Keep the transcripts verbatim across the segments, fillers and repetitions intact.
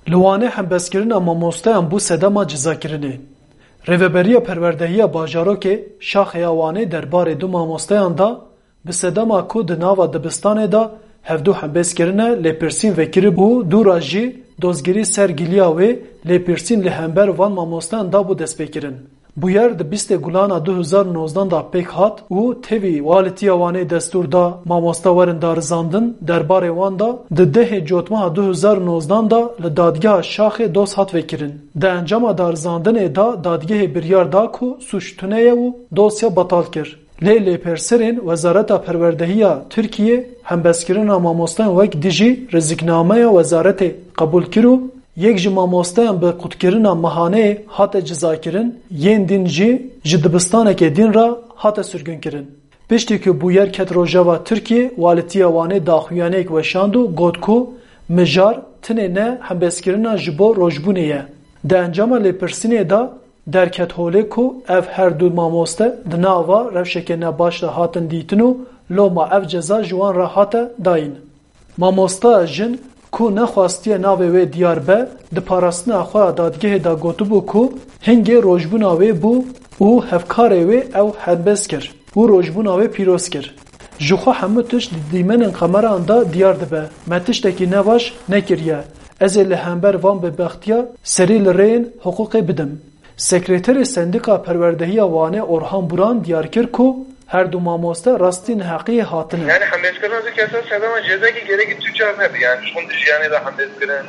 Li Wanê hembeskirina mamosteyan bû sedema cizakirinê. Rêveberiya Perwerdehiya Bajarokê Şaxeya Wanê derbarê du mamosteyan da bi sedema ku di nava dibistanê da hevdû hembeskirine lêpirsîn vekirî û dûra jî dozgirî ser giliya wê lêpirsîn li hember van mamosteyan da bû destpêkirin. Bu yer di bîstê gulana du hezar û nozdan da pêk hat û tevî walîtiya Wanê destûr da mamoste werin darizandin derbarê wan da di dehê cotmeha du hezar û nozdan da li dadgeha Şaxê doz hat vekirin. Di encama darizandinê da dadgehê biryar da ku suç tuneye û dosya betal kir. Lê lêperserên Wezareta Perwerdehiya Tirkiye hembeskirina mamosteyan wek dijî riziknameya wezaretê qebûl kir û yek ji mamosteyan bi qutkirina mehaneyê hate cizakirin, yên din jî ji dibistanekê din ra hate sürgünkirin. Piştî ku bû yer ket Rojava Tirkiye, walîtiya Wanê daxuyaniyek weşand û got ku mijar tinê ne hembeskirina ji bo rojbûnê ye. Di encama lêpirsînê da derket holê ku ev her du mamoste di nava rewşekê nebaş da hatin dîtin û loma ev ceza ji wan re hate dayîn. Mamosteya jin ku nexwastiye navê wê diyar be, di parastina xwe ya dadgehê da gotibû ku hingê rojbûna wê bû û hevkarê wê ew helbest kir û rojbûna wê pîroz kir. Ji xwe hemû tişt di dîmenên qemeran da diyar dibe. Me tiştekî nebaş nekiriye. Ez ê li hember van bêbextiya serî li rêyên hiqûqê bidim. Sekreterê Sendika Perwerdehiya Wanê Orhan Buran diyar kir ku her du mamoste rastî neheqiyê hatine. Yani hembeskirina zû kesa sedema cezekî gerekî Türkçe hebe yani şun jiyanê de hembeskirin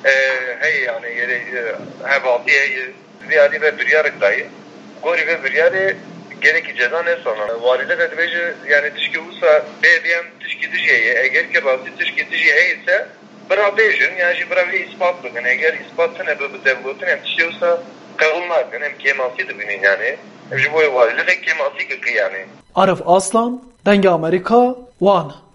hey yani yeri hevaltî hey ziyadî ve biryarek dayı gorî ve biryarê gerekî ceza ne sana. Valide ve dibêje yani tişkî wisa bê diyem tişkî dijî heye eger ki rastî tişkî dijî heyse bira bêjin yani jî bira wî ispat bikin eger ispat tune bi devgotin em tişkî wisa qebûl nakin em kêmasî dibînin yani em ji bo valide ve kêmasî kiki yani. Arif Aslan, Dengê Amerika, Wan.